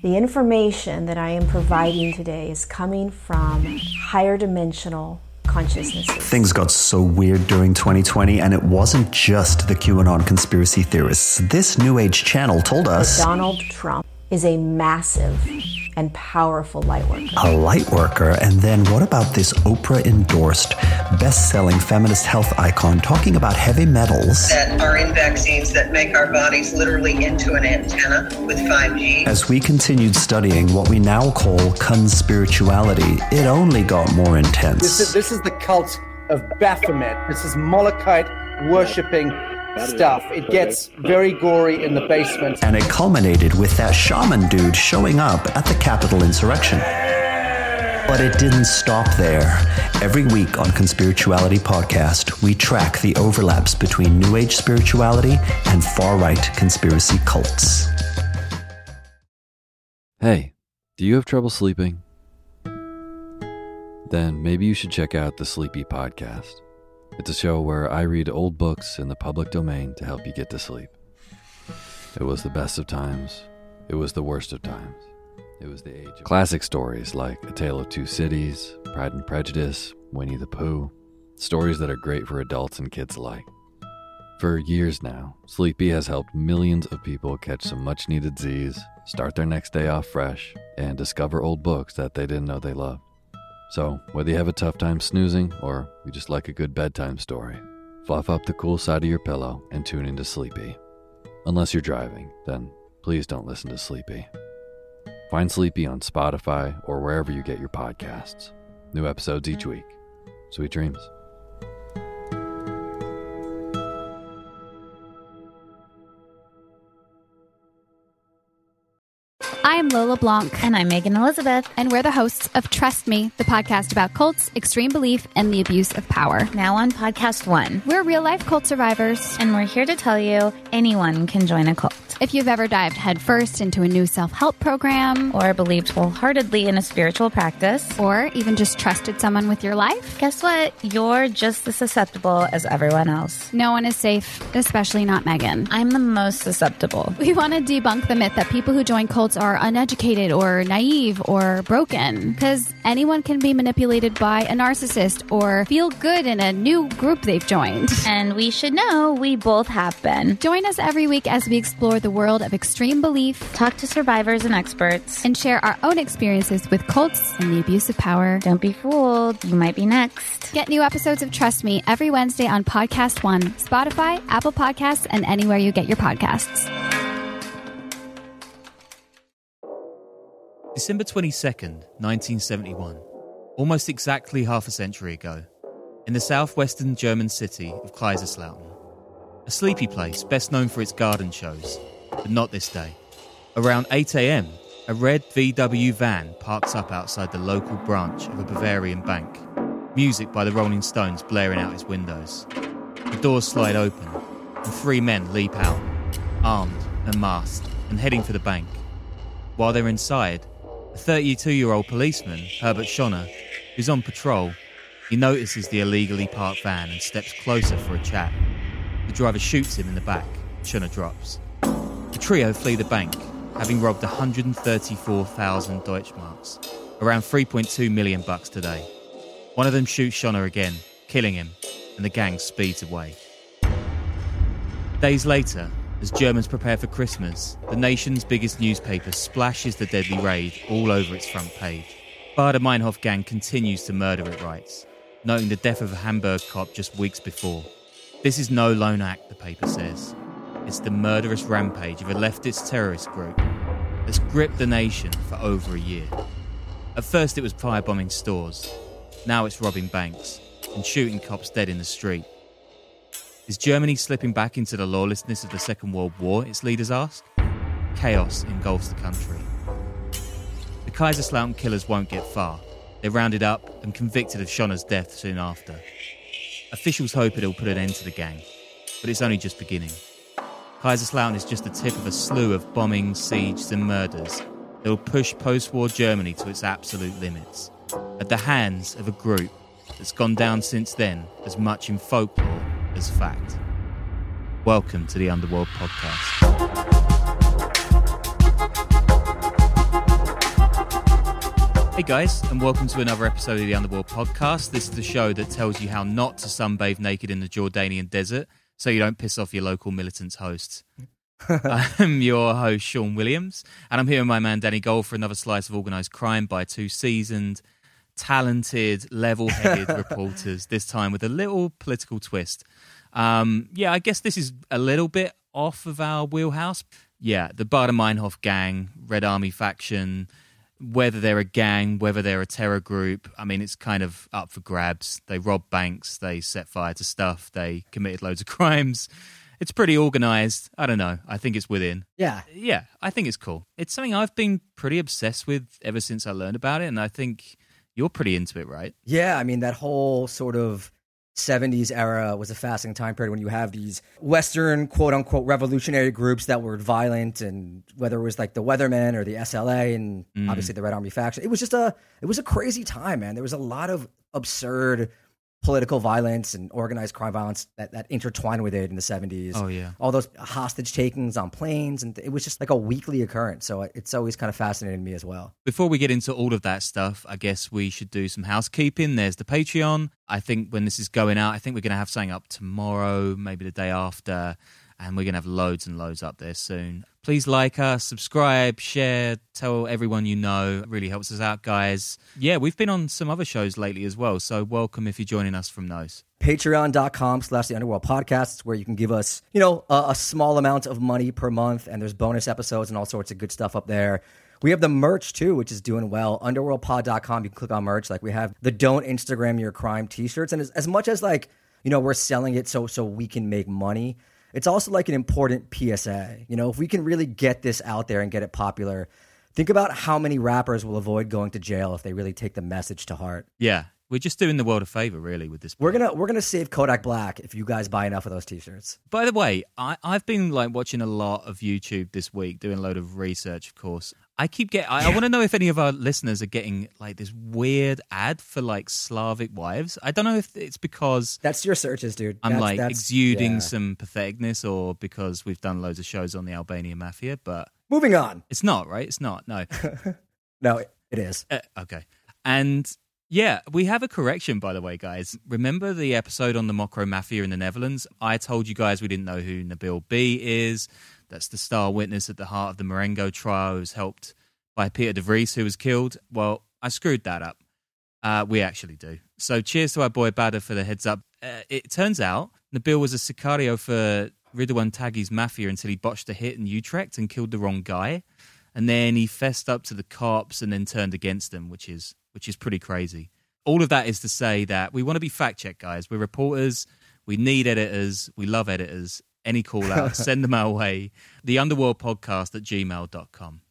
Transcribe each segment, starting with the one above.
The information that I am providing today is coming from higher dimensional consciousnesses. Things got so weird during 2020, and it wasn't just the QAnon conspiracy theorists. This New Age channel told us that Donald Trump is a massive and powerful light worker. A light worker? And then what about this Oprah-endorsed, best-selling feminist health icon talking about heavy metals that are in vaccines that make our bodies literally into an antenna with 5G? As we continued studying what we now call conspirituality, it only got more intense. This is the cult of Baphomet. This is Molokite worshipping stuff. It gets very gory in the basement. And it culminated with that shaman dude showing up at the Capitol insurrection. But it didn't stop there. Every week on Conspirituality Podcast, we track the overlaps between New Age spirituality and far-right conspiracy cults. Hey, do you have trouble sleeping? Then maybe you should check out the Sleepy Podcast. It's a show where I read old books in the public domain to help you get to sleep. It was the best of times. It was the worst of times. It was the age of classic stories like A Tale of Two Cities, Pride and Prejudice, Winnie the Pooh. Stories that are great for adults and kids alike. For years now, Sleepy has helped millions of people catch some much-needed Z's, start their next day off fresh, and discover old books that they didn't know they loved. So, whether you have a tough time snoozing or you just like a good bedtime story, fluff up the cool side of your pillow and tune into Sleepy. Unless you're driving, then please don't listen to Sleepy. Find Sleepy on Spotify or wherever you get your podcasts. New episodes each week. Sweet dreams. I'm Lola Blanc. And I'm Megan Elizabeth. And we're the hosts of Trust Me, the podcast about cults, extreme belief, and the abuse of power. Now on Podcast 1. We're real-life cult survivors. And we're here to tell you anyone can join a cult. If you've ever dived headfirst into a new self-help program, or believed wholeheartedly in a spiritual practice, or even just trusted someone with your life, guess what? You're just as susceptible as everyone else. No one is safe, especially not Megan. I'm the most susceptible. We want to debunk the myth that people who join cults are uneducated or naive or broken, because anyone can be manipulated by a narcissist or feel good in a new group they've joined. And we should know we both have been. Join us every week as we explore the world of extreme belief, talk to survivors and experts, and share our own experiences with cults and the abuse of power. Don't be fooled. You might be next. Get new episodes of Trust Me every Wednesday on Podcast 1, Spotify, Apple Podcasts, and anywhere you get your podcasts. December 22nd, 1971, almost exactly half a century ago, in the southwestern German city of Kaiserslautern, a sleepy place best known for its garden shows, but not this day. Around 8 a.m, a red VW van parks up outside the local branch of a Bavarian bank, music by the Rolling Stones blaring out its windows. The doors slide open, and 3 men leap out, armed and masked, and heading for the bank. While they're inside, a 32-year-old policeman, Herbert Schoner, who's on patrol, he notices the illegally parked van and steps closer for a chat. The driver shoots him in the back. Schoner drops. The trio flee the bank, having robbed 134,000 Deutschmarks, around $3.2 million today. One of them shoots Schoner again, killing him, and the gang speeds away. Days later, as Germans prepare for Christmas, the nation's biggest newspaper splashes the deadly raid all over its front page. Baader-Meinhof gang continues to murder it writes, noting the death of a Hamburg cop just weeks before. This is no lone act, the paper says. It's the murderous rampage of a leftist terrorist group that's gripped the nation for over a year. At first it was firebombing stores. Now it's robbing banks and shooting cops dead in the street. Is Germany slipping back into the lawlessness of the Second World War, its leaders ask? Chaos engulfs the country. The Kaiserslautern killers won't get far. They're rounded up and convicted of Schoner's death soon after. Officials hope it'll put an end to the gang, but it's only just beginning. Kaiserslautern is just the tip of a slew of bombings, sieges and murders that will push post-war Germany to its absolute limits, at the hands of a group that's gone down since then as much in folklore as fact. Welcome to the Underworld Podcast. Hey guys, and welcome to another episode of the Underworld Podcast. This is the show that tells you how not to sunbathe naked in the Jordanian desert so you don't piss off your local militants hosts. I'm your host, Sean Williams, and I'm here with my man Danny Gold for another slice of organised crime by two seasoned, talented, level-headed reporters, this time with a little political twist. I guess this is a little bit off of our wheelhouse. Yeah, the Baader Meinhof gang, Red Army faction, whether they're a gang, whether they're a terror group, I mean, it's kind of up for grabs. They robbed banks, they set fire to stuff, they committed loads of crimes. It's pretty organised. I don't know. I think it's within. Yeah. Yeah, I think it's cool. It's something I've been pretty obsessed with ever since I learned about it, and I think you're pretty into it, right? Yeah, I mean, that whole sort of 70s era was a fascinating time period when you have these Western, quote-unquote, revolutionary groups that were violent, and whether it was like the Weathermen or the SLA and obviously the Red Army faction. It was just a crazy time, man. There was a lot of absurd political violence and organized crime violence that intertwined with it in the 70s. Oh, yeah. All those hostage takings on planes, and it was just like a weekly occurrence. So it's always kind of fascinated me as well. Before we get into all of that stuff, I guess we should do some housekeeping. There's the Patreon. I think when this is going out, I think we're going to have something up tomorrow, maybe the day after, and we're going to have loads and loads up there soon. Please like us, subscribe, share, tell everyone you know. It really helps us out, guys. Yeah, we've been on some other shows lately as well, so welcome if you're joining us from those. Patreon.com/The Underworld Podcasts, where you can give us, a small amount of money per month, and there's bonus episodes and all sorts of good stuff up there. We have the merch, too, which is doing well. Underworldpod.com, you can click on merch. Like, we have the Don't Instagram Your Crime t-shirts, and as much as, we're selling it so we can make money, it's also like an important PSA. If we can really get this out there and get it popular, think about how many rappers will avoid going to jail if they really take the message to heart. Yeah, we're just doing the world a favor, really, with this. We're gonna save Kodak Black if you guys buy enough of those t-shirts. By the way, I've been watching a lot of YouTube this week, doing a load of research, of course. I want to know if any of our listeners are getting this weird ad for Slavic wives. I don't know if it's because that's your searches, dude. I'm exuding some patheticness, or because we've done loads of shows on the Albanian mafia. But moving on, it's not right. It's not. No, no, it is. Okay, and yeah, we have a correction, by the way, guys. Remember the episode on the Mokro Mafia in the Netherlands? I told you guys we didn't know who Nabil B is. That's the star witness at the heart of the Marengo trial, who was helped by Peter de Vries, who was killed. Well, I screwed that up. We actually do. So cheers to our boy Baader for the heads up. It turns out Nabil was a sicario for Ridwan Taghi's mafia until he botched a hit in Utrecht and killed the wrong guy. And then he fessed up to the cops and then turned against them, which is pretty crazy. All of that is to say that we want to be fact-checked, guys. We're reporters. We need editors. We love editors. Any call out, send them our way. theunderworldpodcast@gmail.com.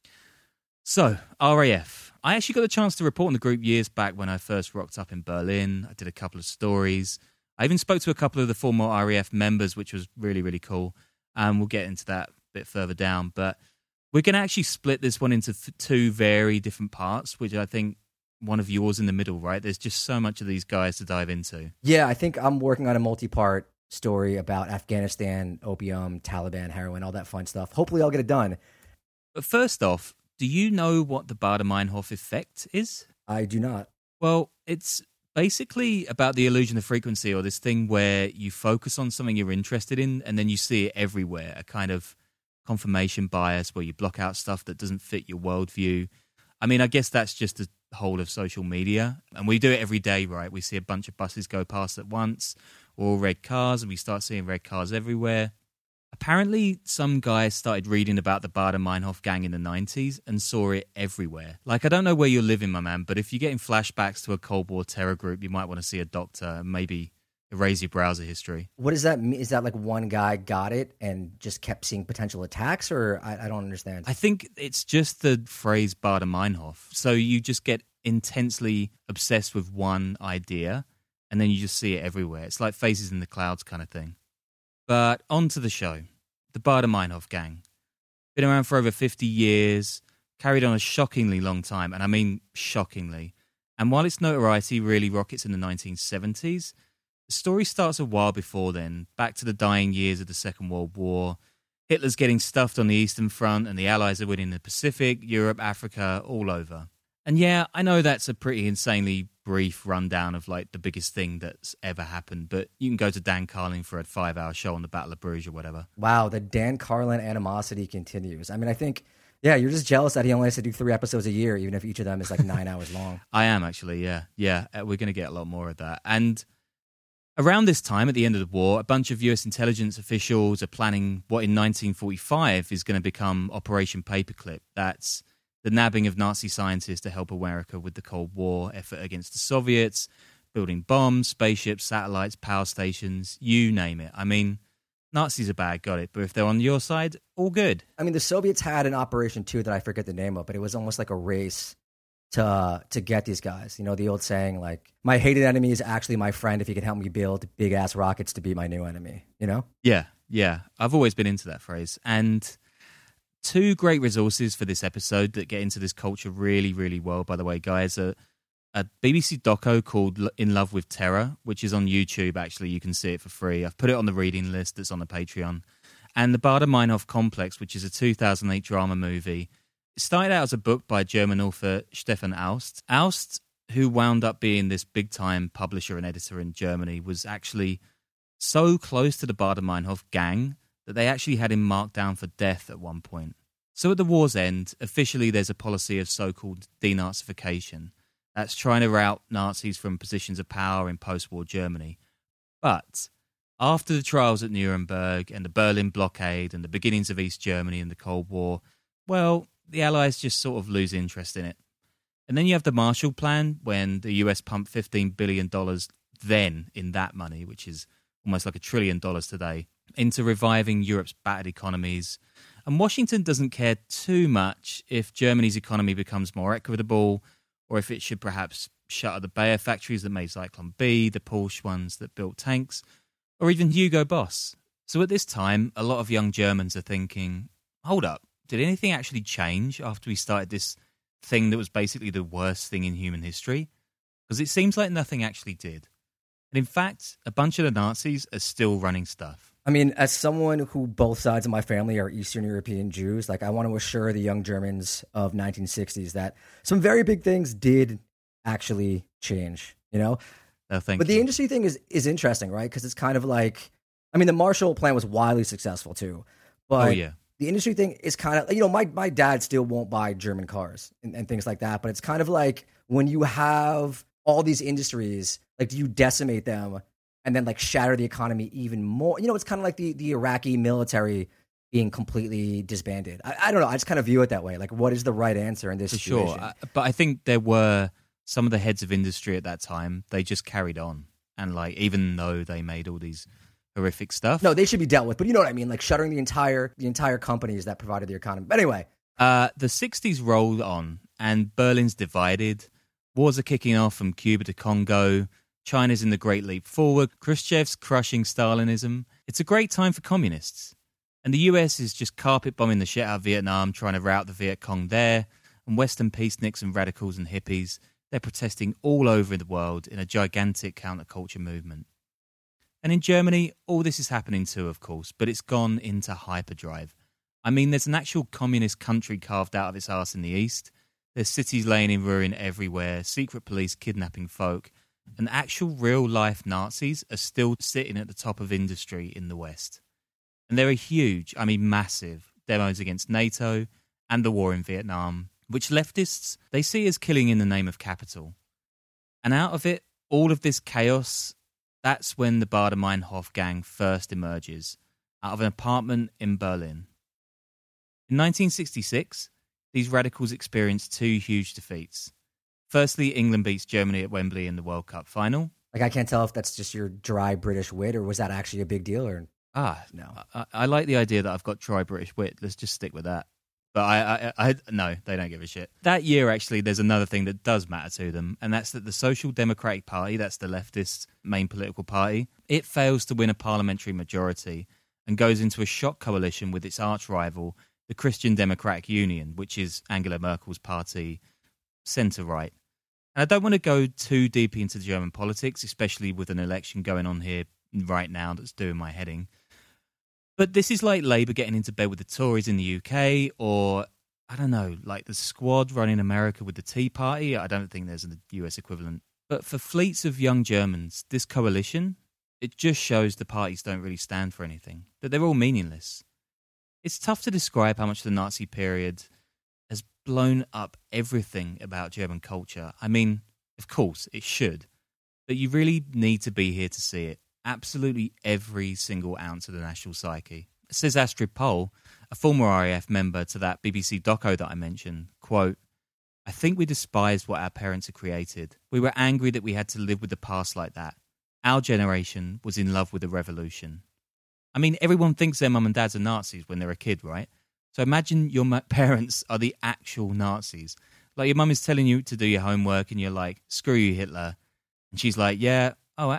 So, RAF. I actually got the chance to report on the group years back when I first rocked up in Berlin. I did a couple of stories. I even spoke to a couple of the former RAF members, which was really, really cool. And we'll get into that a bit further down. But we're going to actually split this one into two very different parts, which I think one of yours in the middle, right? There's just so much of these guys to dive into. Yeah, I think I'm working on a multi-part story about Afghanistan, opium, Taliban, heroin, all that fun stuff. Hopefully I'll get it done. But first off, do you know what the Baader Meinhof effect is? I do not. Well, it's basically about the illusion of frequency, or this thing where you focus on something you're interested in and then you see it everywhere, a kind of confirmation bias where you block out stuff that doesn't fit your worldview. I mean, I guess that's just the whole of social media, and we do it every day, right? We see a bunch of buses go past at once, or red cars, and we start seeing red cars everywhere. Apparently, some guys started reading about the Baader Meinhof gang in the 90s and saw it everywhere. I don't know where you're living, my man, but if you're getting flashbacks to a Cold War terror group, you might want to see a doctor and maybe erase your browser history. What does that mean? Is that one guy got it and just kept seeing potential attacks, or I don't understand? I think it's just the phrase Baader Meinhof. So you just get intensely obsessed with one idea, and then you just see it everywhere. It's like Faces in the Clouds kind of thing. But on to the show. The Baader Meinhof gang. Been around for over 50 years, carried on a shockingly long time, and I mean shockingly. And while its notoriety really rockets in the 1970s, the story starts a while before then, back to the dying years of the Second World War. Hitler's getting stuffed on the Eastern Front, and the Allies are winning the Pacific, Europe, Africa, all over. And yeah, I know that's a pretty insanely brief rundown of like the biggest thing that's ever happened, but you can go to Dan Carlin for a 5-hour show on the Battle of Bruges or whatever. Wow, the Dan Carlin animosity continues. I mean, I think, yeah, you're just jealous that he only has to do 3 episodes a year, even if each of them is like 9 hours long. I am actually, yeah. Yeah, we're going to get a lot more of that. And around this time, at the end of the war, a bunch of US intelligence officials are planning what in 1945 is going to become Operation Paperclip. That's the nabbing of Nazi scientists to help America with the Cold War effort against the Soviets, building bombs, spaceships, satellites, power stations, you name it. I mean, Nazis are bad, got it. But if they're on your side, all good. I mean, the Soviets had an operation too that I forget the name of, but it was almost like a race to get these guys. You know, the old saying, like, my hated enemy is actually my friend if he can help me build big-ass rockets to be my new enemy, you know? Yeah. I've always been into that phrase. And 2 great resources for this episode that get into this culture really, really well, by the way, guys. A BBC doco called In Love with Terror, which is on YouTube, actually. You can see it for free. I've put it on the reading list that's on the Patreon. And The Baader-Meinhof Complex, which is a 2008 drama movie. It started out as a book by German author Stefan Aust. Aust, who wound up being this big-time publisher and editor in Germany, was actually so close to the Baader-Meinhof gang that they actually had him marked down for death at one point. So at the war's end, officially there's a policy of so-called denazification. That's trying to rout Nazis from positions of power in post-war Germany. But after the trials at Nuremberg and the Berlin blockade and the beginnings of East Germany and the Cold War, well, the Allies just sort of lose interest in it. And then you have the Marshall Plan, when the US pumped $15 billion then in that money, which is almost like $1 trillion today, into reviving Europe's battered economies. And Washington doesn't care too much if Germany's economy becomes more equitable, or if it should perhaps shutter the Bayer factories that made Zyklon B, the Porsche ones that built tanks, or even Hugo Boss. So at this time, a lot of young Germans are thinking, hold up, did anything actually change after we started this thing that was basically the worst thing in human history? Because it seems like nothing actually did. And in fact, a bunch of the Nazis are still running stuff. I mean, as someone who both sides of my family are Eastern European Jews, like, I want to assure the young Germans of 1960s that some very big things did actually change, you know? But the industry thing is interesting, right? Because it's kind of like, I mean, the Marshall Plan was widely successful too. But the industry thing is kind of, you know, my dad still won't buy German cars and things like that. But it's kind of like when you have all these industries, like, do you decimate them and then like shatter the economy even more? You know, it's kind of like the Iraqi military being completely disbanded. I don't know. I just kind of view it that way. Like, what is the right answer in this situation? Sure. But I think there were some of the heads of industry at that time, they just carried on. And like, even though they made all these horrific stuff. No, they should be dealt with. But you know what I mean? Like shuttering the entire companies that provided the economy. But anyway. The 60s rolled on and Berlin's divided. Wars are kicking off from Cuba to Congo. China's in the Great Leap Forward. Khrushchev's crushing Stalinism. It's a great time for communists. And the US is just carpet bombing the shit out of Vietnam, trying to rout the Viet Cong there. And Western peaceniks and radicals and hippies, they're protesting all over the world in a gigantic counterculture movement. And in Germany, all this is happening too, of course, but it's gone into hyperdrive. I mean, there's an actual communist country carved out of its arse in the east. There's cities laying in ruin everywhere, secret police kidnapping folk, and actual real-life Nazis are still sitting at the top of industry in the West. And there are huge, I mean massive, demos against NATO and the war in Vietnam, which leftists, they see as killing in the name of capital. And out of it, all of this chaos, that's when the Baader-Meinhof gang first emerges, out of an apartment in Berlin. In 1966, these radicals experienced 2 huge defeats. Firstly, England beats Germany at Wembley in the World Cup final. Like, I can't tell if that's just your dry British wit, or was that actually a big deal? Or no. I like the idea that I've got dry British wit. Let's just stick with that. But I no, they don't give a shit. That year, actually, there's another thing that does matter to them, and that's that the Social Democratic Party, that's the leftists' main political party, it fails to win a parliamentary majority and goes into a shock coalition with its arch-rival, the Christian Democratic Union, which is Angela Merkel's party, centre-right. And I don't want to go too deep into German politics, especially with an election going on here right now that's doing my heading. But this is like Labour getting into bed with the Tories in the UK, or I don't know, like the squad running America with the Tea Party. I don't think there's a US equivalent. But for fleets of young Germans, this coalition, it just shows the parties don't really stand for anything, that they're all meaningless. It's tough to describe how much the Nazi period has blown up everything about German culture. I mean, of course, it should, but you really need to be here to see it. Absolutely every single ounce of the national psyche. Says Astrid Pohl, a former RAF member to that BBC doco that I mentioned, quote, "I think we despised what our parents had created. We were angry that we had to live with the past like that. Our generation was in love with the revolution." I mean, everyone thinks their mum and dads are Nazis when they're a kid, right? So imagine your parents are the actual Nazis. Like your mum is telling you to do your homework and you're like, "Screw you, Hitler." And she's like, "Yeah,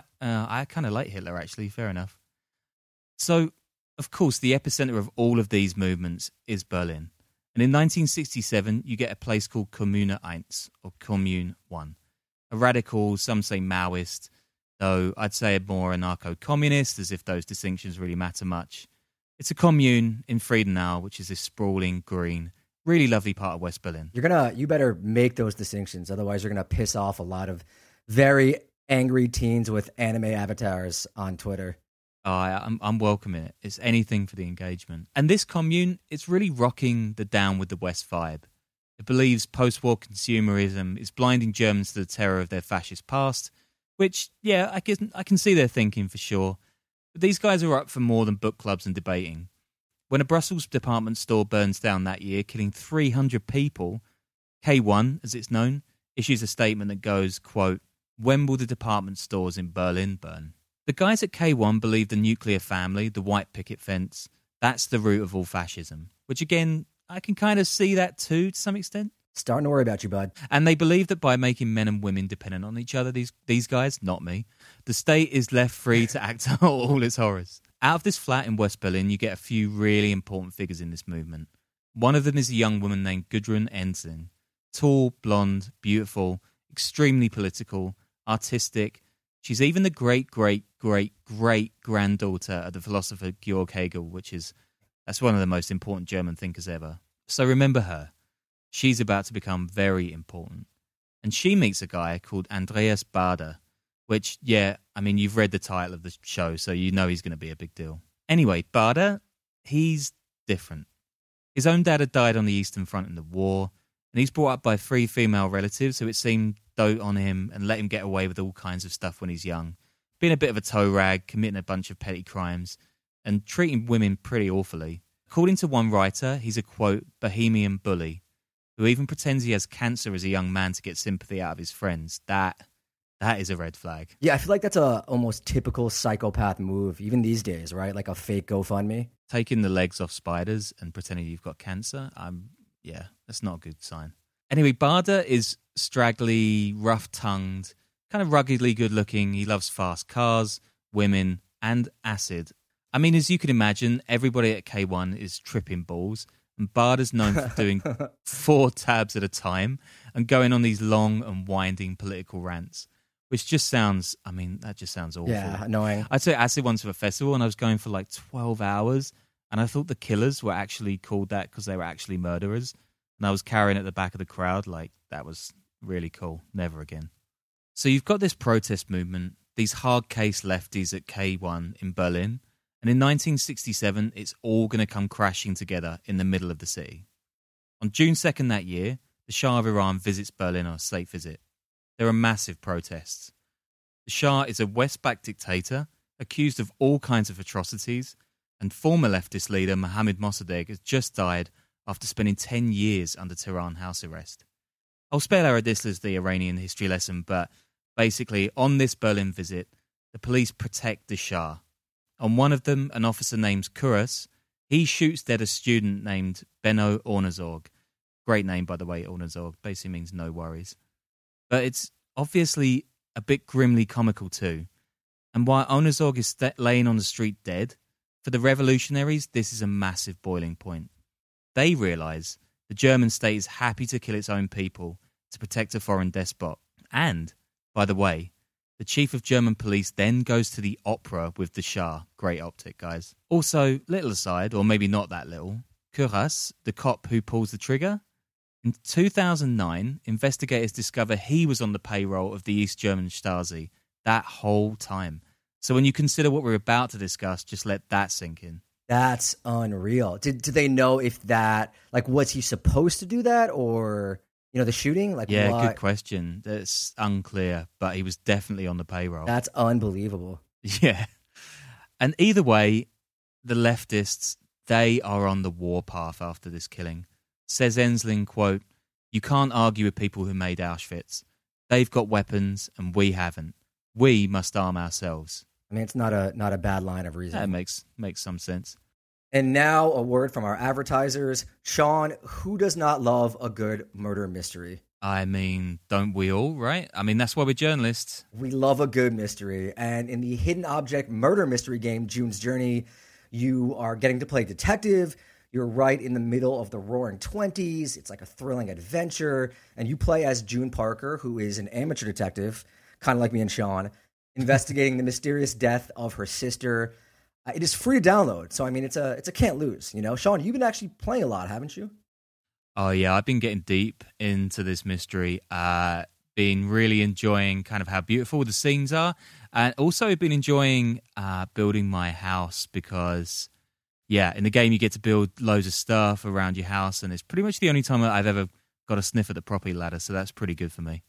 I kind of like Hitler, actually. Fair enough." So, of course, the epicenter of all of these movements is Berlin. And in 1967, you get a place called Kommune 1, or Commune 1. A radical, some say Maoist, though I'd say a more anarcho-communist, as if those distinctions really matter much. It's a commune in Friedenau, which is this sprawling, green, really lovely part of West Berlin. You better make those distinctions, otherwise you're gonna piss off a lot of very angry teens with anime avatars on Twitter. Oh, I'm welcoming it. It's anything for the engagement. And this commune, it's really rocking the down with the West vibe. It believes post-war consumerism is blinding Germans to the terror of their fascist past, which, yeah, I can see their thinking for sure. But these guys are up for more than book clubs and debating. When a Brussels department store burns down that year, killing 300 people, K1, as it's known, issues a statement that goes, quote, "When will the department stores in Berlin burn?" The guys at K1 believe the nuclear family, the white picket fence, that's the root of all fascism. Which again, I can kind of see that too, to some extent. Starting to worry about you, bud. And they believe that by making men and women dependent on each other, these guys, not me, the state is left free to act out all its horrors. Out of this flat in West Berlin, you get a few really important figures in this movement. One of them is a young woman named Gudrun Ensslin. Tall, blonde, beautiful, extremely political, artistic. She's even the great-great-great-granddaughter of the philosopher Georg Hegel, that's one of the most important German thinkers ever. So remember her. She's about to become very important. And she meets a guy called Andreas Baader, which, yeah, I mean, you've read the title of the show, so you know he's going to be a big deal. Anyway, Baader, he's different. His own dad had died on the Eastern Front in the war, and he's brought up by 3 female relatives who it seemed dote on him and let him get away with all kinds of stuff when he's young. Being a bit of a toe rag, committing a bunch of petty crimes, and treating women pretty awfully. According to one writer, he's a, quote, bohemian bully, who even pretends he has cancer as a young man to get sympathy out of his friends. That is a red flag. Yeah, I feel like that's a almost typical psychopath move, even these days, right? Like a fake GoFundMe. Taking the legs off spiders and pretending you've got cancer, that's not a good sign. Anyway, Baader is straggly, rough-tongued, kind of ruggedly good-looking. He loves fast cars, women, and acid. I mean, as you can imagine, everybody at K1 is tripping balls, and Baader's known for doing 4 tabs at a time and going on these long and winding political rants, which just sounds awful. Yeah, annoying. I took acid once for a festival, and I was going for like 12 hours, and I thought the killers were actually called that because they were actually murderers. And I was carrying at the back of the crowd, like, that was really cool. Never again. So you've got this protest movement, these hard-case lefties at K1 in Berlin, and in 1967, it's all going to come crashing together in the middle of the city. On June 2nd that year, the Shah of Iran visits Berlin on a state visit. There are massive protests. The Shah is a West-backed dictator, accused of all kinds of atrocities, and former leftist leader Mohammad Mossadegh has just died after spending 10 years under Tehran house arrest. I'll spare our listeners the Iranian history lesson, but basically, on this Berlin visit, the police protect the Shah. On one of them, an officer named Kuras, he shoots dead a student named Benno Ornazorg. Great name, by the way, Ornazorg. Basically means no worries. But it's obviously a bit grimly comical too. And while Ornazorg is laying on the street dead, for the revolutionaries, this is a massive boiling point. They realise the German state is happy to kill its own people to protect a foreign despot. And, by the way, the chief of German police then goes to the opera with the Shah. Great optic, guys. Also, little aside, or maybe not that little, Kuras, the cop who pulls the trigger, In 2009, investigators discover he was on the payroll of the East German Stasi that whole time. So when you consider what we're about to discuss, just let that sink in. That's unreal. Did they know if that, like, was he supposed to do that, or, you know, the shooting? Like, yeah, what? Good question. That's unclear, but he was definitely on the payroll. That's unbelievable. Yeah. And either way, the leftists, they are on the warpath after this killing. Says Ensling, quote, "You can't argue with people who made Auschwitz. They've got weapons and we haven't. We must arm ourselves." I mean, it's not a bad line of reasoning. That makes some sense. And now a word from our advertisers. Sean, who does not love a good murder mystery? I mean, don't we all, right? I mean, that's why we're journalists. We love a good mystery. And in the hidden object murder mystery game, June's Journey, you are getting to play detective. You're right in the middle of the roaring 20s. It's like a thrilling adventure. And you play as June Parker, who is an amateur detective, kind of like me and Sean, investigating the mysterious death of her sister. It is free to download. So, I mean, it's a can't lose, you know? Sean, you've been actually playing a lot, haven't you? Oh, yeah. I've been getting deep into this mystery. Been really enjoying kind of how beautiful the scenes are. And also been enjoying building my house because, yeah, in the game you get to build loads of stuff around your house. And it's pretty much the only time I've ever got a sniff at the property ladder. So that's pretty good for me.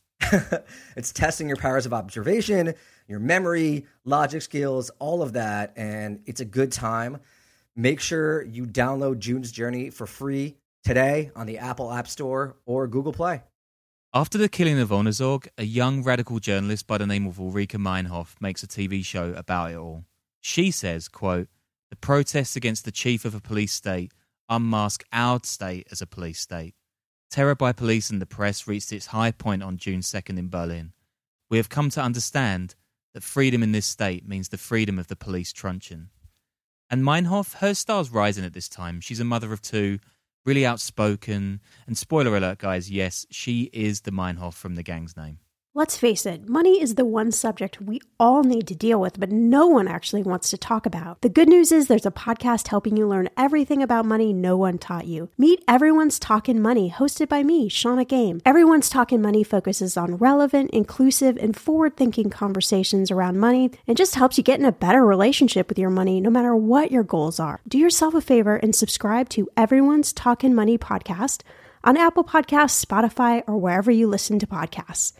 It's testing your powers of observation, your memory, logic skills, all of that, and it's a good time. Make sure you download June's Journey for free today on the Apple App Store or Google Play. After the killing of Ohnesorg, a young radical journalist by the name of Ulrike Meinhof makes a TV show about it all. She says, quote, "The protests against the chief of a police state unmask our state as a police state. Terror by police and the press reached its high point on June 2nd in Berlin. We have come to understand that freedom in this state means the freedom of the police truncheon." And Meinhof, her star's rising at this time. She's a mother of two, really outspoken. And spoiler alert, guys, yes, she is the Meinhof from The Gang's Name. Let's face it, money is the one subject we all need to deal with, but no one actually wants to talk about. The good news is there's a podcast helping you learn everything about money no one taught you. Meet Everyone's Talkin' Money, hosted by me, Shauna Game. Everyone's Talkin' Money focuses on relevant, inclusive, and forward-thinking conversations around money and just helps you get in a better relationship with your money no matter what your goals are. Do yourself a favor and subscribe to Everyone's Talkin' Money podcast on Apple Podcasts, Spotify, or wherever you listen to podcasts.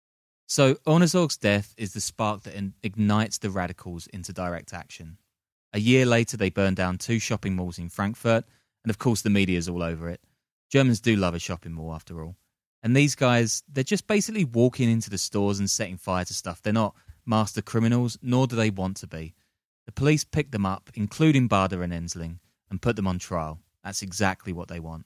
So Ohnesorg's death is the spark that ignites the radicals into direct action. A year later, they burn down 2 shopping malls in Frankfurt, and of course the media's all over it. Germans do love a shopping mall, after all. And these guys, they're just basically walking into the stores and setting fire to stuff. They're not master criminals, nor do they want to be. The police pick them up, including Bader and Ensling, and put them on trial. That's exactly what they want.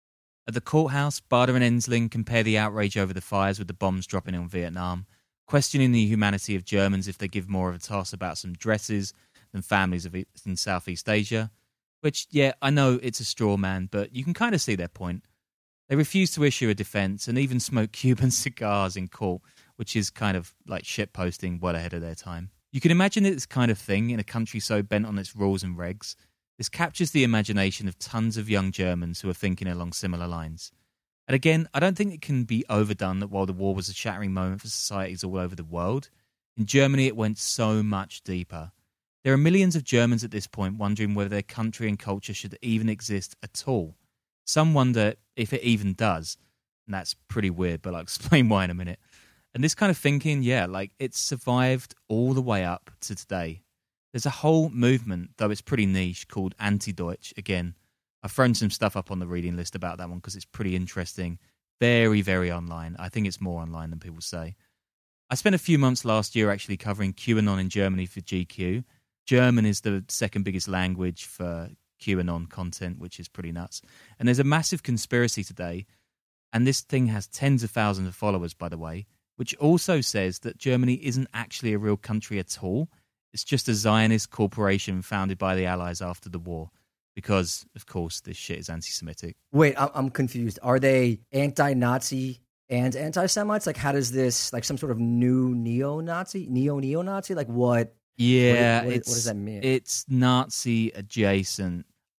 At the courthouse, Bader and Ensling compare the outrage over the fires with the bombs dropping on Vietnam, questioning the humanity of Germans if they give more of a toss about some dresses than families in Southeast Asia. Which, yeah, I know it's a straw man, but you can kind of see their point. They refuse to issue a defense and even smoke Cuban cigars in court, which is kind of like shitposting well ahead of their time. You can imagine this kind of thing in a country so bent on its rules and regs. This captures the imagination of tons of young Germans who are thinking along similar lines. And again, I don't think it can be overdone that while the war was a shattering moment for societies all over the world, in Germany it went so much deeper. There are millions of Germans at this point wondering whether their country and culture should even exist at all. Some wonder if it even does. And that's pretty weird, but I'll explain why in a minute. And this kind of thinking, yeah, like it's survived all the way up to today. There's a whole movement, though it's pretty niche, called Anti-Deutsch. Again, I've thrown some stuff up on the reading list about that one because it's pretty interesting. Very, very online. I think it's more online than people say. I spent a few months last year actually covering QAnon in Germany for GQ. German is the second biggest language for QAnon content, which is pretty nuts. And there's a massive conspiracy today, and this thing has tens of thousands of followers, by the way, which also says that Germany isn't actually a real country at all. It's just a Zionist corporation founded by the Allies after the war. Because, of course, this shit is anti-Semitic. Wait, I'm confused. Are they anti-Nazi and anti-Semites? Like, how does this, like some sort of new neo-Nazi? Neo-Nazi? Like, what? Yeah. What does that mean? It's Nazi adjacent.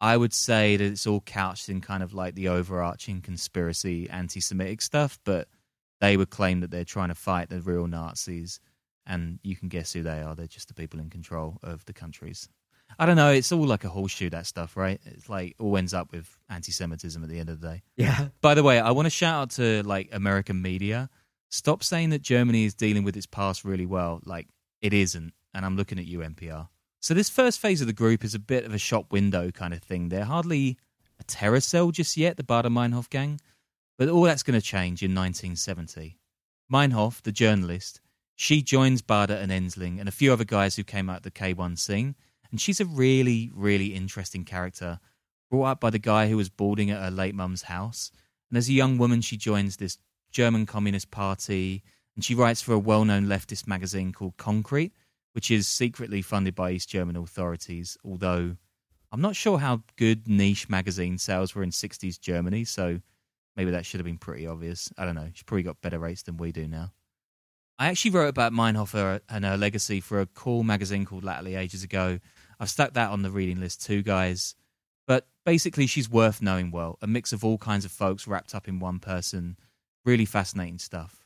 I would say that it's all couched in kind of like the overarching conspiracy anti-Semitic stuff, but they would claim that they're trying to fight the real Nazis, and you can guess who they are. They're just the people in control of the countries. I don't know. It's all like a horseshoe, that stuff, right? It's like all ends up with anti-Semitism at the end of the day. Yeah. By the way, I want to shout out to like American media. Stop saying that Germany is dealing with its past really well. Like, it isn't. And I'm looking at you, NPR. So this first phase of the group is a bit of a shop window kind of thing. They're hardly a terror cell just yet, the Baader-Meinhof gang. But all that's going to change in 1970. Meinhof, the journalist, she joins Baader and Ensling and a few other guys who came out the K1 scene. And she's a really, really interesting character, brought up by the guy who was boarding at her late mum's house. And as a young woman, she joins this German Communist Party, and she writes for a well-known leftist magazine called Concrete, which is secretly funded by East German authorities, although I'm not sure how good niche magazine sales were in 60s Germany, so maybe that should have been pretty obvious. I don't know. She's probably got better rates than we do now. I actually wrote about Meinhof and her legacy for a cool magazine called Latterly ages ago. I've stuck that on the reading list too, guys. But basically, she's worth knowing well. A mix of all kinds of folks wrapped up in one person. Really fascinating stuff.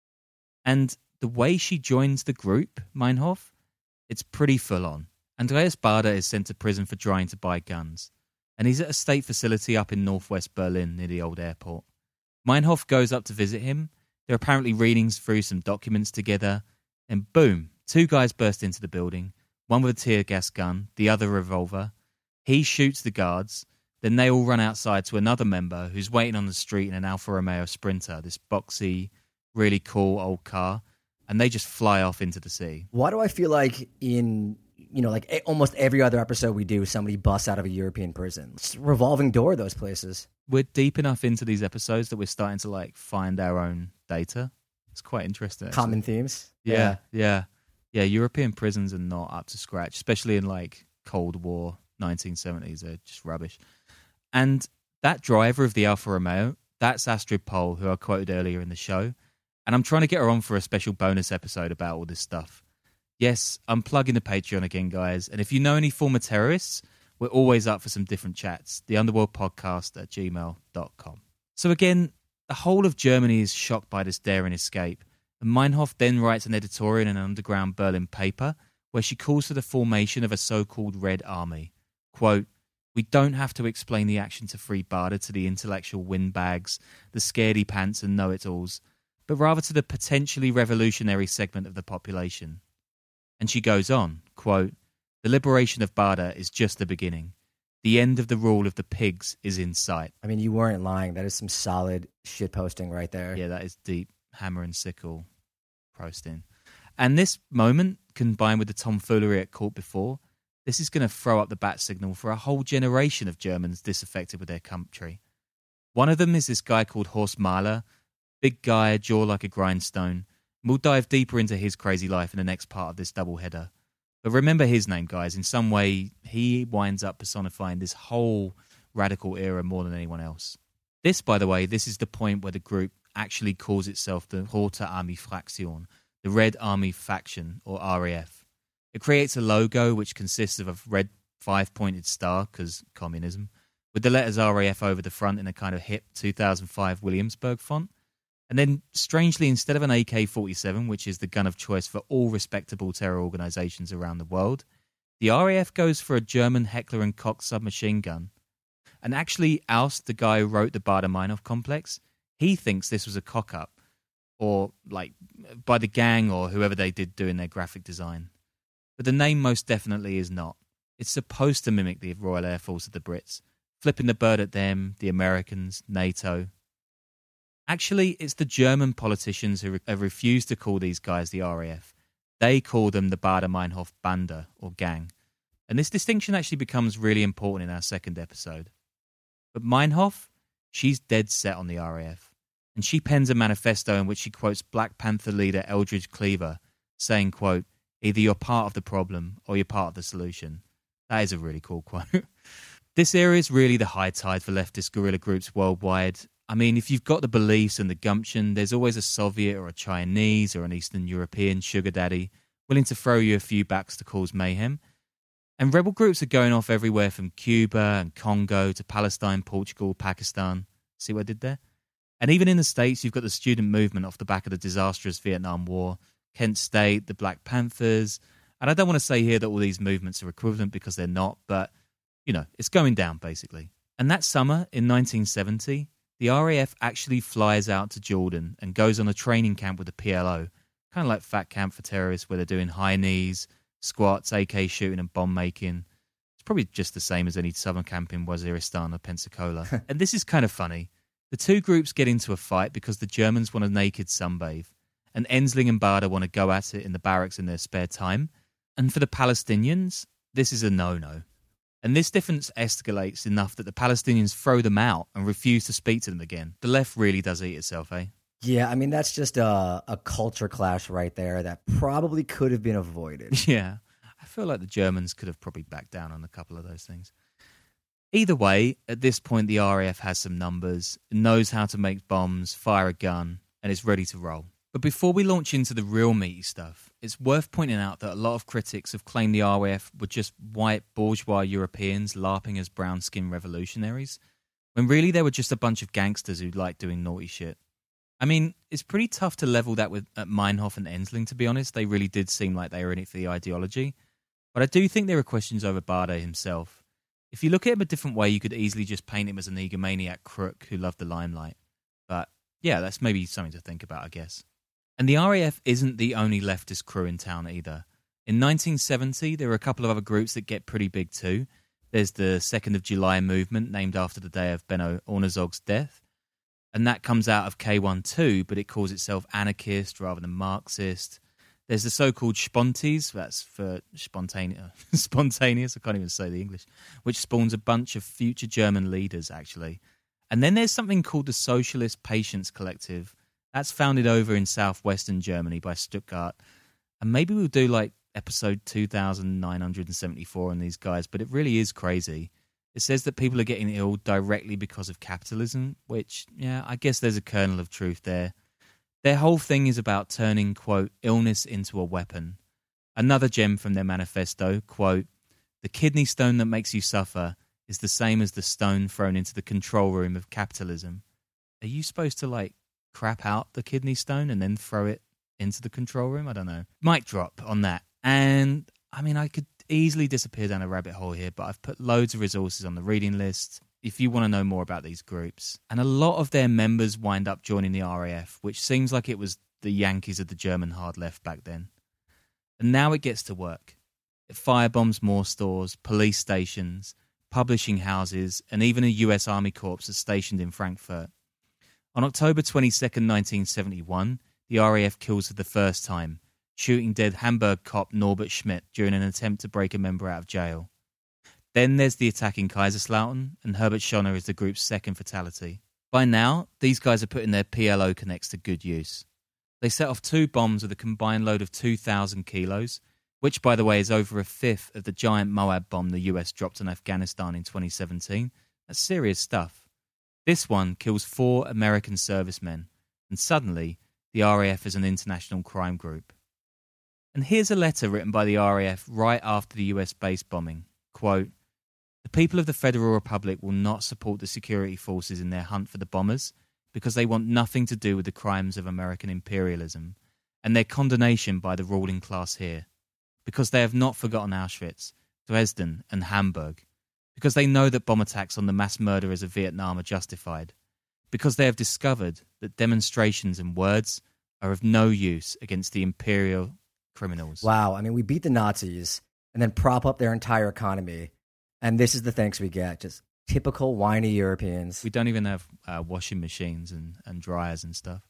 And the way she joins the group, Meinhof, it's pretty full on. Andreas Baader is sent to prison for trying to buy guns, and he's at a state facility up in northwest Berlin near the old airport. Meinhof goes up to visit him. They're apparently reading through some documents together, and boom, two guys burst into the building, one with a tear gas gun, the other a revolver. He shoots the guards, then they all run outside to another member who's waiting on the street in an Alfa Romeo Sprinter, this boxy, really cool old car, and they just fly off into the sea. Why do I feel like in, like almost every other episode we do, somebody busts out of a European prison? It's a revolving door, those places. We're deep enough into these episodes that we're starting to like find our own data. It's quite interesting. Actually. Common themes. Yeah. European prisons are not up to scratch, especially in like Cold War 1970s. They're just rubbish. And that driver of the Alfa Romeo, that's Astrid Pohl, who I quoted earlier in the show. And I'm trying to get her on for a special bonus episode about all this stuff. Yes, I'm plugging the Patreon again, guys. And if you know any former terrorists, we're always up for some different chats. theunderworldpodcast@gmail.com. So again, the whole of Germany is shocked by this daring escape. And Meinhof then writes an editorial in an underground Berlin paper where she calls for the formation of a so-called Red Army. Quote, "We don't have to explain the action to free Baader to the intellectual windbags, the scaredy pants and know-it-alls, but rather to the potentially revolutionary segment of the population." And she goes on, quote, "The liberation of Baader is just the beginning. The end of the rule of the pigs is in sight." I mean, you weren't lying. That is some solid shit posting right there. Yeah, that is deep hammer and sickle posting. And this moment, combined with the tomfoolery at court before, this is going to throw up the bat signal for a whole generation of Germans disaffected with their country. One of them is this guy called Horst Mahler, big guy, jaw like a grindstone. We'll dive deeper into his crazy life in the next part of this doubleheader. But remember his name, guys. In some way, he winds up personifying this whole radical era more than anyone else. This, by the way, this is the point where the group actually calls itself the Rote Armee Fraktion, the Red Army Faction, or RAF. It creates a logo which consists of a red 5-pointed star, because communism, with the letters RAF over the front in a kind of hip 2005 Williamsburg font. And then, strangely, instead of an AK-47, which is the gun of choice for all respectable terror organizations around the world, the RAF goes for a German Heckler & Koch submachine gun. And actually, Aust, the guy who wrote the Baader-Meinhof complex, he thinks this was a cock-up, or like by the gang or whoever they did doing their graphic design. But the name most definitely is not. It's supposed to mimic the Royal Air Force of the Brits, flipping the bird at them, the Americans, NATO. Actually, it's the German politicians who have refused to call these guys the RAF. They call them the Baader-Meinhof Bande, or gang. And this distinction actually becomes really important in our second episode. But Meinhof, she's dead set on the RAF. And she pens a manifesto in which she quotes Black Panther leader Eldridge Cleaver, saying, quote, "Either you're part of the problem or you're part of the solution." That is a really cool quote. This era is really the high tide for leftist guerrilla groups worldwide. I mean, if you've got the beliefs and the gumption, there's always a Soviet or a Chinese or an Eastern European sugar daddy willing to throw you a few backs to cause mayhem. And rebel groups are going off everywhere from Cuba and Congo to Palestine, Portugal, Pakistan. See what I did there? And even in the States, you've got the student movement off the back of the disastrous Vietnam War, Kent State, the Black Panthers. And I don't want to say here that all these movements are equivalent because they're not, but, you know, it's going down, basically. And that summer, in 1970, the RAF actually flies out to Jordan and goes on a training camp with the PLO, kind of like Fat Camp for Terrorists, where they're doing high knees, squats, AK shooting, and bomb making. It's probably just the same as any summer camp in Waziristan or Pensacola. And this is kind of funny. The two groups get into a fight because the Germans want a naked sunbathe, and Ensling and Bader want to go at it in the barracks in their spare time. And for the Palestinians, this is a no-no. And this difference escalates enough that the Palestinians throw them out and refuse to speak to them again. The left really does eat itself, eh? Yeah, I mean, that's just a culture clash right there that probably could have been avoided. Yeah, I feel like the Germans could have probably backed down on a couple of those things. Either way, at this point, the RAF has some numbers, knows how to make bombs, fire a gun, and is ready to roll. But before we launch into the real meaty stuff, it's worth pointing out that a lot of critics have claimed the RAF were just white bourgeois Europeans LARPing as brown-skinned revolutionaries, when really they were just a bunch of gangsters who liked doing naughty shit. I mean, it's pretty tough to level that with at Meinhof and Ensling, to be honest. They really did seem like they were in it for the ideology. But I do think there are questions over Bader himself. If you look at him a different way, you could easily just paint him as an egomaniac crook who loved the limelight. But yeah, that's maybe something to think about, I guess. And the RAF isn't the only leftist crew in town either. In 1970, there were a couple of other groups that get pretty big too. There's the 2nd of July movement, named after the day of Benno Ornezog's death. And that comes out of K1 too, but it calls itself anarchist rather than Marxist. There's the so-called Sponties, that's for spontaneous, I can't even say the English, which spawns a bunch of future German leaders, actually. And then there's something called the Socialist Patience Collective. That's founded over in southwestern Germany by Stuttgart. And maybe we'll do like episode 2974 on these guys, but it really is crazy. It says that people are getting ill directly because of capitalism, which, yeah, I guess there's a kernel of truth there. Their whole thing is about turning, quote, illness into a weapon. Another gem from their manifesto, quote, the kidney stone that makes you suffer is the same as the stone thrown into the control room of capitalism. Are you supposed to, like, crap out the kidney stone and then throw it into the control room? I don't know. Mic drop on that. And, I mean, I could easily disappear down a rabbit hole here, but I've put loads of resources on the reading list if you want to know more about these groups. And a lot of their members wind up joining the RAF, which seems like it was the Yankees of the German hard left back then. And now it gets to work. It firebombs more stores, police stations, publishing houses, and even a US Army Corps is stationed in Frankfurt. On October 22nd, 1971, the RAF kills for the first time, shooting dead Hamburg cop Norbert Schmidt during an attempt to break a member out of jail. Then there's the attack in Kaiserslautern, and Herbert Schoner is the group's second fatality. By now, these guys are putting their PLO connects to good use. They set off 2 bombs with a combined load of 2,000 kilos, which, by the way, is over a fifth of the giant Moab bomb the US dropped on Afghanistan in 2017. That's serious stuff. This one kills 4 American servicemen, and suddenly, the RAF is an international crime group. And here's a letter written by the RAF right after the US base bombing. Quote, the people of the Federal Republic will not support the security forces in their hunt for the bombers because they want nothing to do with the crimes of American imperialism and their condemnation by the ruling class here, because they have not forgotten Auschwitz, Dresden and Hamburg, because they know that bomb attacks on the mass murderers of Vietnam are justified, because they have discovered that demonstrations and words are of no use against the imperial criminals. Wow, I mean, we beat the Nazis and then prop up their entire economy, and this is the thanks we get. Just typical whiny Europeans. We don't even have washing machines and dryers and stuff.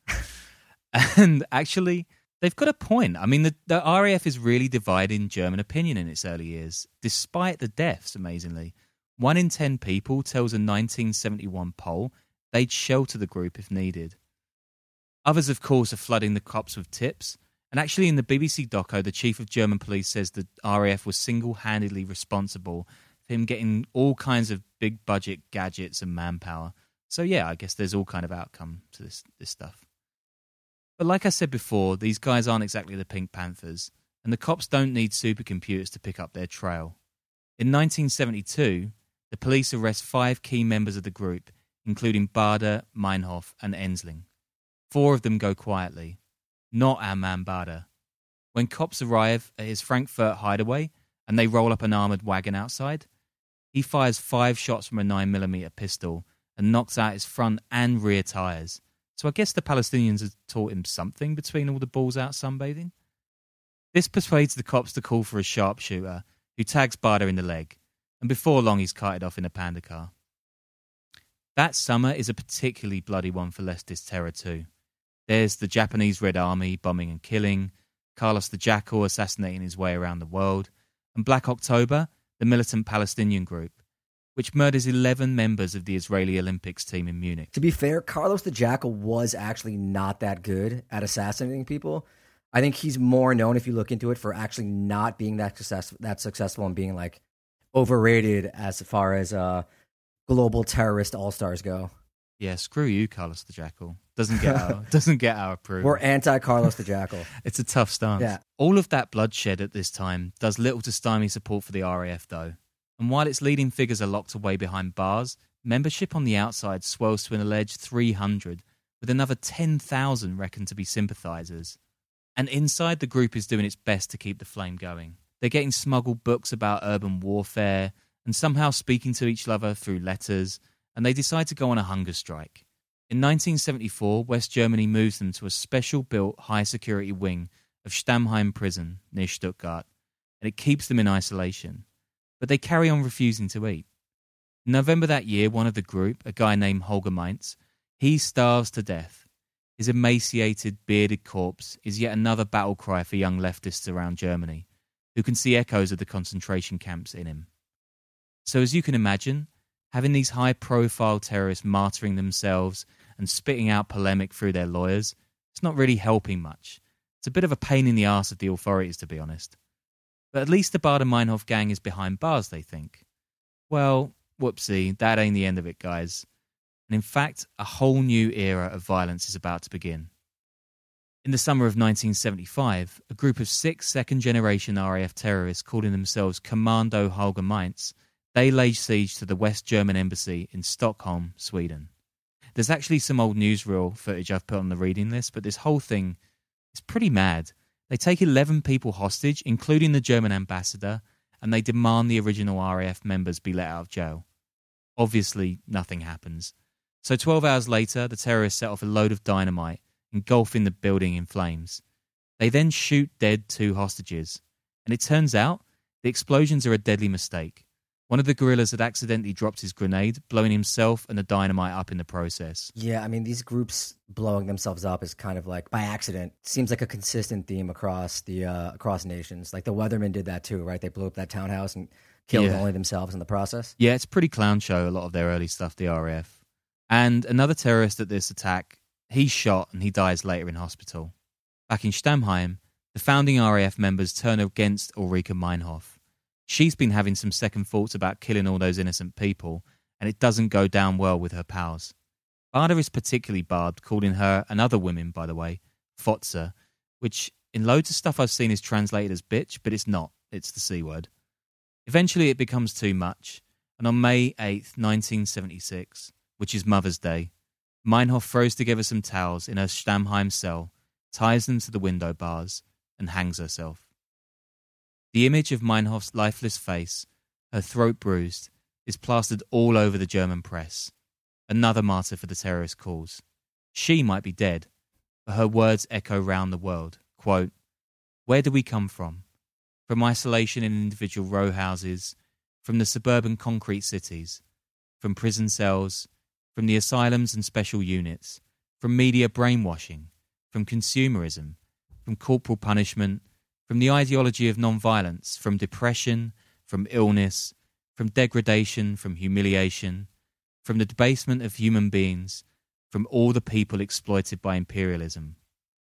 And actually, they've got a point. I mean, the RAF is really dividing German opinion in its early years, despite the deaths, amazingly. 1 in 10 people tells a 1971 poll they'd shelter the group if needed. Others, of course, are flooding the cops with tips. And actually, in the BBC doco, the chief of German police says the RAF was single-handedly responsible for him getting all kinds of big-budget gadgets and manpower. So yeah, I guess there's all kind of outcome to this stuff. But like I said before, these guys aren't exactly the Pink Panthers, and the cops don't need supercomputers to pick up their trail. In 1972, the police arrest 5 key members of the group, including Baader, Meinhof, and Ensling. 4 of them go quietly. Not our man Baader. When cops arrive at his Frankfurt hideaway and they roll up an armoured wagon outside, he fires 5 shots from a 9mm pistol and knocks out his front and rear tyres. So I guess the Palestinians had taught him something between all the balls out sunbathing. This persuades the cops to call for a sharpshooter, who tags Baader in the leg, and before long he's carted off in a panda car. That summer is a particularly bloody one for leftist terror too. There's the Japanese Red Army bombing and killing, Carlos the Jackal assassinating his way around the world, and Black October, the militant Palestinian group, which murders 11 members of the Israeli Olympics team in Munich. To be fair, Carlos the Jackal was actually not that good at assassinating people. I think he's more known, if you look into it, for actually not being that successful and being like overrated as far as global terrorist all-stars go. Yeah, screw you, Carlos the Jackal. Doesn't get our approval. We're anti-Carlos the Jackal. It's a tough stance. Yeah. All of that bloodshed at this time does little to stymie support for the RAF, though. And while its leading figures are locked away behind bars, membership on the outside swells to an alleged 300, with another 10,000 reckoned to be sympathisers. And inside, the group is doing its best to keep the flame going. They're getting smuggled books about urban warfare and somehow speaking to each other through letters, and they decide to go on a hunger strike. In 1974, West Germany moves them to a special-built high-security wing of Stammheim prison near Stuttgart, and it keeps them in isolation. But they carry on refusing to eat. In November that year, one of the group, a guy named Holger Mainz, he starves to death. His emaciated, bearded corpse is yet another battle cry for young leftists around Germany, who can see echoes of the concentration camps in him. So as you can imagine, having these high-profile terrorists martyring themselves and spitting out polemic through their lawyers, it's not really helping much. It's a bit of a pain in the arse of the authorities, to be honest. But at least the Baader-Meinhof gang is behind bars, they think. Well, whoopsie, that ain't the end of it, guys. And in fact, a whole new era of violence is about to begin. In the summer of 1975, a group of 6 second-generation RAF terrorists calling themselves Commando Holger Mainz, they laid siege to the West German embassy in Stockholm, Sweden. There's actually some old newsreel footage I've put on the reading list, but this whole thing is pretty mad. They take 11 people hostage, including the German ambassador, and they demand the original RAF members be let out of jail. Obviously, nothing happens. So 12 hours later, the terrorists set off a load of dynamite, engulfing the building in flames. They then shoot dead 2 hostages, and it turns out the explosions are a deadly mistake. One of the guerrillas had accidentally dropped his grenade, blowing himself and the dynamite up in the process. Yeah, I mean, these groups blowing themselves up is kind of like by accident. Seems like a consistent theme across nations. Like the Weathermen did that too, right? They blew up that townhouse and killed only themselves in the process. Yeah, it's pretty clown show, a lot of their early stuff, the RAF. And another terrorist at this attack, he's shot and he dies later in hospital. Back in Stammheim, the founding RAF members turn against Ulrike Meinhof. She's been having some second thoughts about killing all those innocent people, and it doesn't go down well with her pals. Baader is particularly barbed, calling her, and other women, by the way, Fotze, which in loads of stuff I've seen is translated as bitch, but it's not. It's the C word. Eventually it becomes too much, and on May 8th, 1976, which is Mother's Day, Meinhof throws together some towels in her Stammheim cell, ties them to the window bars, and hangs herself. The image of Meinhof's lifeless face, her throat bruised, is plastered all over the German press. Another martyr for the terrorist cause. She might be dead, but her words echo round the world. Quote, "Where do we come from? From isolation in individual row houses, from the suburban concrete cities, from prison cells, from the asylums and special units, from media brainwashing, from consumerism, from corporal punishment, from the ideology of non-violence, from depression, from illness, from degradation, from humiliation, from the debasement of human beings, from all the people exploited by imperialism."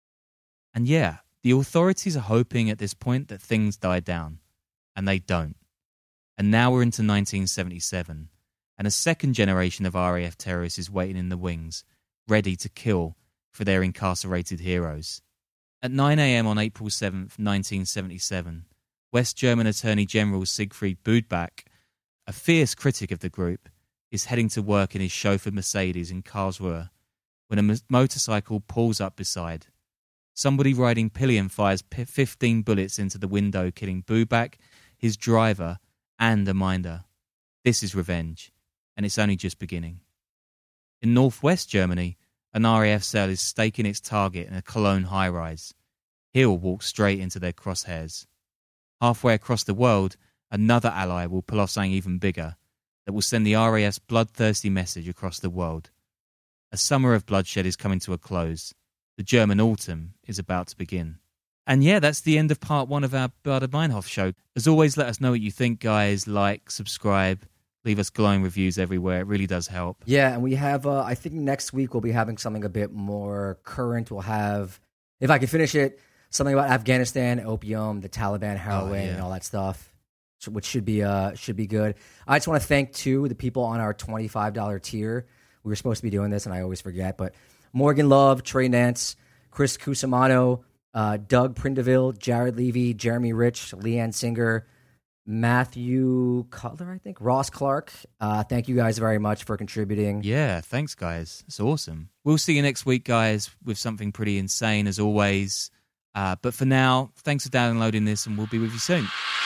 And yeah, the authorities are hoping at this point that things die down, and they don't. And now we're into 1977, and a second generation of RAF terrorists is waiting in the wings, ready to kill for their incarcerated heroes. At 9 a.m. on April 7th, 1977, West German Attorney General Siegfried Budbach a fierce critic of the group, is heading to work in his chauffeured Mercedes in Karlsruhe when a motorcycle pulls up beside. Somebody riding pillion fires 15 bullets into the window, killing Bubak, his driver, and a minder. This is revenge, and it's only just beginning. In northwest Germany, an RAF cell is staking its target in a Cologne high-rise. He'll walk straight into their crosshairs. Halfway across the world, another ally will pull off something even bigger that will send the RAF's bloodthirsty message across the world. A summer of bloodshed is coming to a close. The German autumn is about to begin. And yeah, that's the end of part 1 of our Baader-Meinhof show. As always, let us know what you think, guys. Like, subscribe, leave us glowing reviews everywhere. It really does help. Yeah, and we have, I think next week we'll be having something a bit more current. We'll have, if I can finish it, something about Afghanistan, opium, the Taliban, heroin, and all that stuff, which should be good. I just want to thank, too, the people on our $25 tier. We were supposed to be doing this, and I always forget, but Morgan Love, Trey Nance, Chris Cusimano, Doug Prindeville, Jared Levy, Jeremy Rich, Leanne Singer, Matthew Cutler, I think, Ross Clark. Thank you guys very much for contributing. Yeah, thanks, guys. It's awesome. We'll see you next week, guys, with something pretty insane, as always. But for now, thanks for downloading this, and we'll be with you soon.